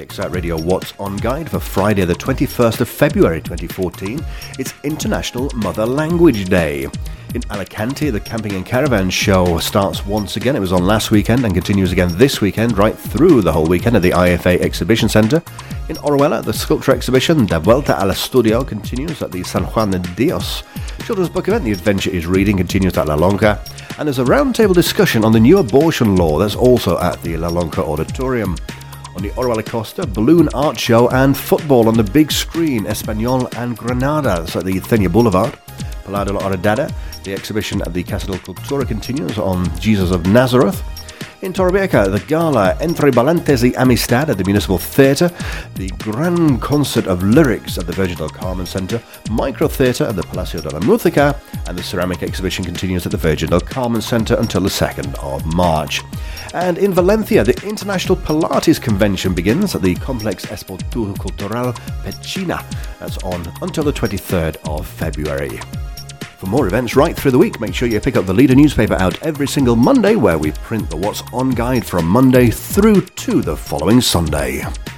the Excite Radio What's On Guide for Friday the 21st of February 2014. It's International Mother Language Day. In Alicante, the Camping and Caravan Show starts once again. It was on last weekend and continues again this weekend, right through the whole weekend at the IFA Exhibition Centre. In Orihuela, the sculpture exhibition De Vuelta al Estudio continues at the San Juan de Dios. Children's book event, The Adventure is Reading, continues at La Lonca. And there's a roundtable discussion on the new abortion law that's also at the La Lonca Auditorium. On the Orihuela Costa, balloon art show and football on the big screen, Espanyol and Granada. That's at the Thenia Boulevard. Palau de la Horadada, the exhibition at the Casa del Cultura continues on Jesus of Nazareth. In Torrebieca, the gala Entre Balantes y Amistad at the Municipal Theatre, the Grand Concert of Lyrics at the Virgin del Carmen Centre, Micro Theatre at the Palacio de la Música, and the ceramic exhibition continues at the Virgin del Carmen Centre until the 2nd of March. And in Valencia, the International Pilates Convention begins at the Complex Esportiu Cultural Pechina. That's on until the 23rd of February. For more events right through the week, make sure you pick up the Leader newspaper out every single Monday, where we print the What's On Guide from Monday through to the following Sunday.